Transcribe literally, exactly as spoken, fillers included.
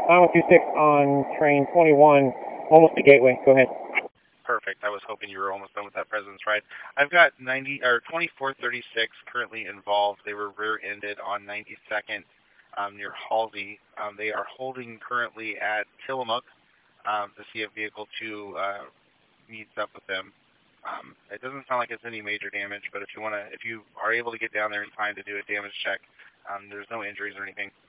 nine one two six on train twenty-one, almost to Gateway. Go ahead. Perfect. I was hoping you were almost done with that President's Ride. I've got ninety or twenty-four thirty-six currently involved. They were rear-ended on ninety-second um, near Halsey. Um, they are holding currently at Tillamook um, to see if vehicle two uh, meets up with them. Um, it doesn't sound like it's any major damage, but if you want to, if you are able to get down there in time to do a damage check, um, there's no injuries or anything.